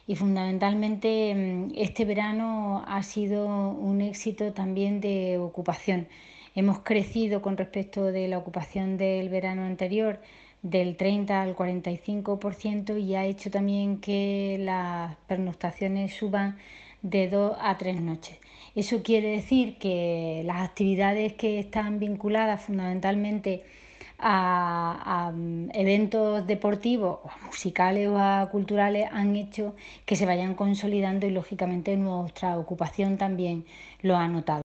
y fundamentalmente este verano ha sido un éxito también de ocupación. Hemos crecido con respecto de la ocupación del verano anterior del 30 al 45% y ha hecho también que las pernoctaciones suban de 2 a 3 noches. Eso quiere decir que las actividades que están vinculadas fundamentalmente a eventos deportivos, o musicales o culturales han hecho que se vayan consolidando y lógicamente nuestra ocupación también lo ha notado.